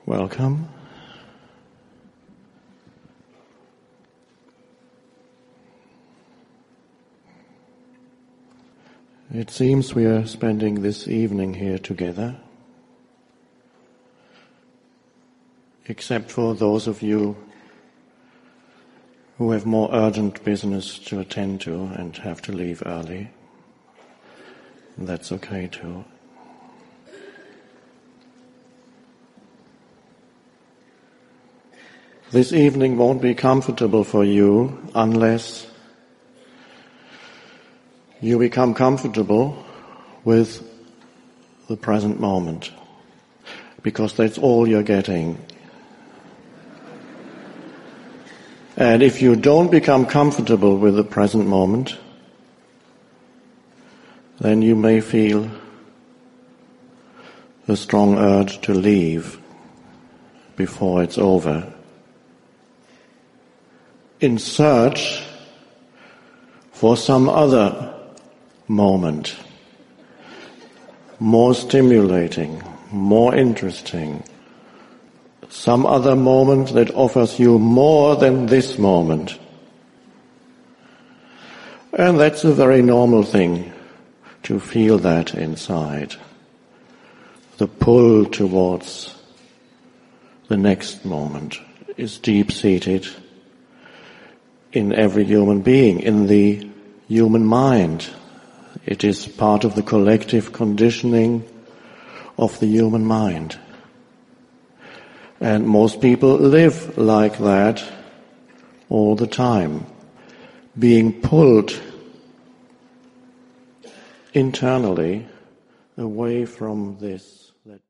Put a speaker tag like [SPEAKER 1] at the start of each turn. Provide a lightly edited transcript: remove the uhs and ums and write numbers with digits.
[SPEAKER 1] Welcome. It seems we are spending this evening here together, except for those of you who have more urgent business to attend to and have to leave early. That's okay too. This evening won't be comfortable for you unless you become comfortable with the present moment, because that's all you're getting. And if you don't become comfortable with the present moment, then you may feel a strong urge to leave before it's over, in search for some other moment, more stimulating, more interesting, some other moment that offers you more than this moment. And that's a very normal thing, to feel that inside. The pull towards the next moment is deep-seated in every human being, in the human mind. It is part of the collective conditioning of the human mind. And most people live like that all the time, being pulled internally away from this.